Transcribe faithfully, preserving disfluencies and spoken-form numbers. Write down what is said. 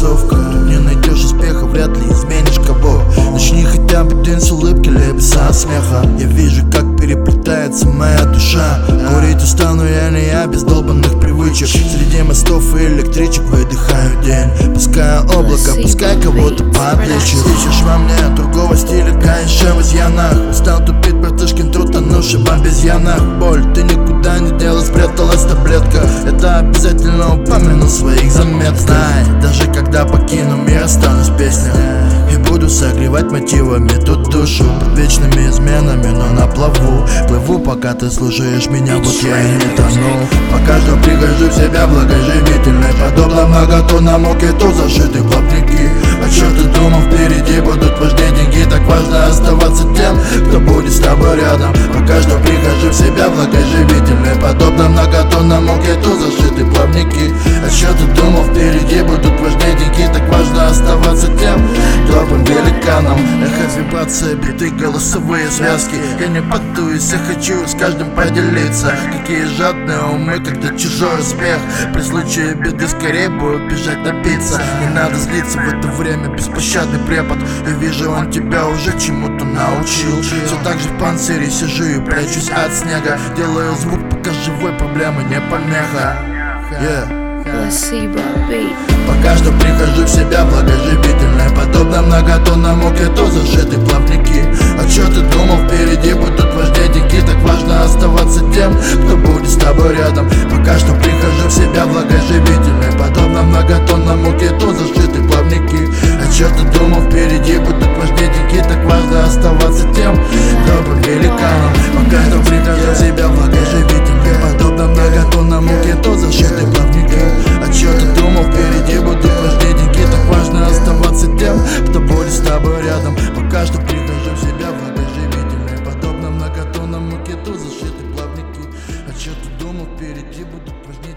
тусовка. Тут не найдешь успеха, вряд ли изменишь кого. Начни хотя бы день с улыбки, либо со смеха. Я вижу, как переплетается моя душа. Курить устану я не я, без долбанных привычек. Среди мостов и электричек выдыхаю день. Пускай облако, пускай кого-то подлечит. Ищешь во мне другого стиля, конечно в изъянах. Устал тупить, братышкин труд, тонувший в обезьянах. Боль, ты никуда не делась, спряталась таблетка. Это обязательно упомяну в своих заметках. Знай, даже когда покину мир, останусь песней и буду согревать мотивами тут душу. Под вечными изменами, но на плаву плыву, пока ты слушаешь меня, вот я и не тону. Пока что прихожу в себя благоживительный, подобно многотонному киту зашиты плавники. А чё ты думал, впереди будут важнее деньги? Так важно оставаться тем, кто будет с тобой рядом. Пока что прихожу в себя благоживительный, подобно многотонному киту зашиты плавники. А чё ты думал, впереди будут важнее деньги? Так важно оставаться тем главным великаном. Эхо, вибрация, биты, голосовые связки. Я не подуюсь, я хочу с каждым поделиться. Какие жадные умы, когда чужой успех. При случае беды скорее будут бежать напиться. Не надо злиться, в это время беспощадный препод. Я вижу, он тебя уже чему-то научил. Все так же в панцире сижу и прячусь от снега. Делаю звук, пока живой, проблемы не помеха. Yeah. Пока что прихожу в себя благоживительное, подобно многотонному киту зашиты плавники. А чё ты думал, впереди будут важнее деньги? Так важно оставаться тем, кто будет с тобой рядом. Пока что прихожу в себя благоживительное, подобно многотонному киту зашиты плавники. А чё ты думал, впереди будут важнее деньги? Так важно оставаться тем добрым великаном. Пока что прихожу в себя благоживительное, подобно многотонному киту зашиты плавники. А чё ты думал, впереди будут важнее деньги? Так важно оставаться тем, кто будет с тобой рядом. Пока что прихожу в себя благоживительное, подобно многотонному киту зашиты плавники. А чё ты думал, впереди будут важнее